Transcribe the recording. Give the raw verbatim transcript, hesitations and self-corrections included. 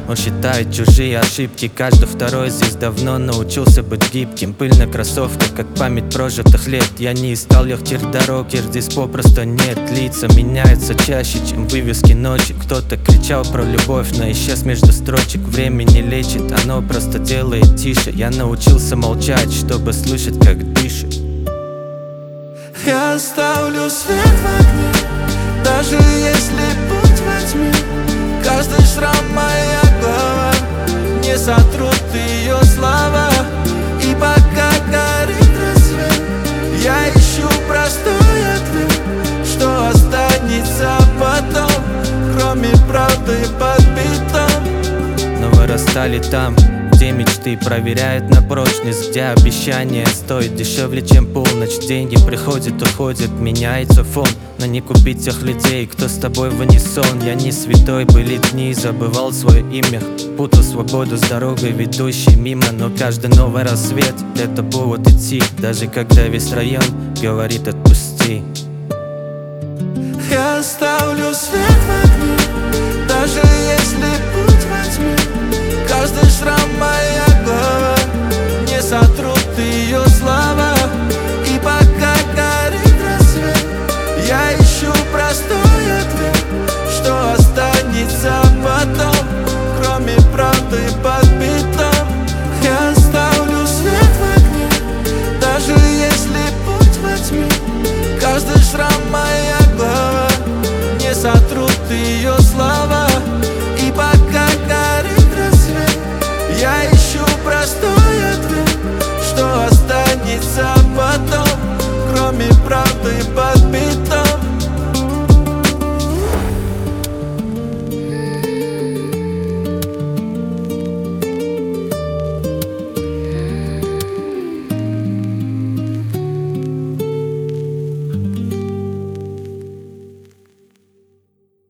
Он считает чужие ошибки, каждый второй здесь давно научился быть гибким. Пыль на кроссовках, как память прожитых лет. Я не искал легких дорог, их здесь попросту нет. Лица меняются чаще, чем вывески ночи. Кто-то кричал про любовь, но исчез между строчек. Время не лечит, оно просто делает тише. Я научился молчать, чтобы слышать, как дышит. Я оставлю свет в окне, даже если путь во тьме. Каждый шрам моя голова, не сотрут ее слова. И пока горит рассвет, я ищу простой ответ, что останется потом, кроме правды под бетон. Но вырастали там, где мечты проверяют на прочность, где обещания стоят дешевле, чем полночь. Деньги приходят, уходят, меняется фон, но не купить тех людей, кто с тобой в унисон. Я не святой, были дни, забывал свое имя, путал свободу с дорогой, ведущей мимо. Но каждый новый рассвет — это повод идти, даже когда весь район говорит отпусти. Я оставлю свет в окне, даже если путь во тьме. Каждый шрам моя голова, не сотрут ее слова. И пока горит рассвет, я ищу простой ответ, что останется потом, кроме правды под бетон. Я оставлю свет в окне, даже если путь во тьме. Каждый шрам моя голова, не сотрут ее слова. И пока горит рассвет, я ищу простой ответ, что останется потом, кроме правды под бетон.